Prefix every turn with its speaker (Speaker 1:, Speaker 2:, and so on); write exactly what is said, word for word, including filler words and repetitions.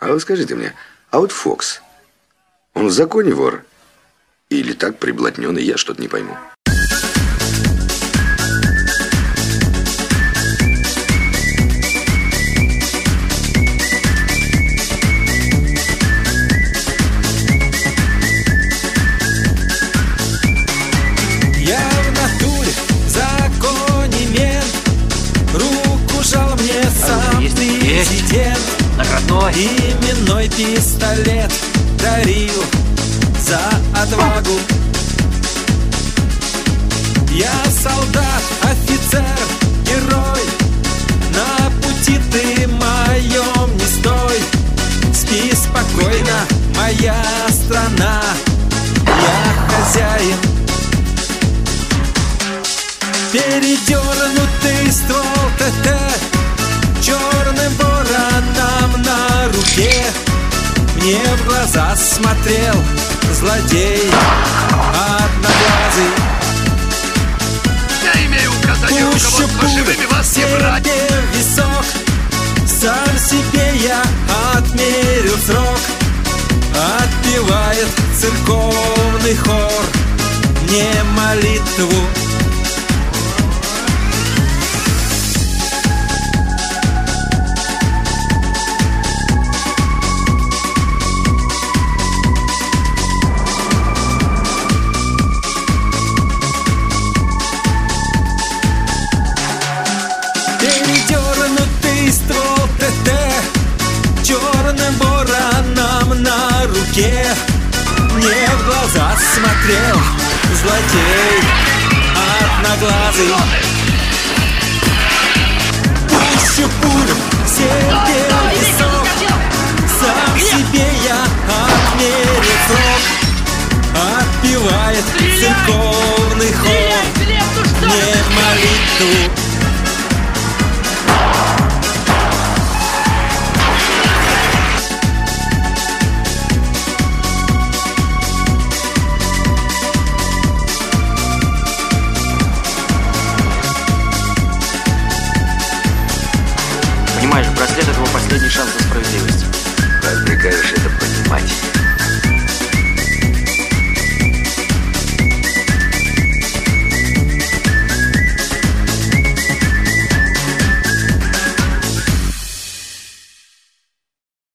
Speaker 1: А вы скажите мне, а вот Фокс, он в законе вор? Или так приблотненный, я что-то не пойму.
Speaker 2: Я в натуре, в законе мент. Руку жал мне сам президент. Именной пистолет дарил за отвагу. Я солдат, офицер, герой. На пути ты моем не стой. Спи спокойно, моя страна. Я хозяин. Передернутый ствол ТТ черным вороном на руке. Мне в глаза смотрел злодей одноглазый.
Speaker 3: Я имею указание руководства живыми вас не брать.
Speaker 2: В висок, сам себе я отмерил срок. Отпевает церковный хор мне молитву. Передернутый ствол ТТ черным вороном на руке. Мне в глаза смотрел злодей одноглазый. Пущу пулю себе в висок. Сам себе я отмерил срок. Отпевает церковный хор мне молитву.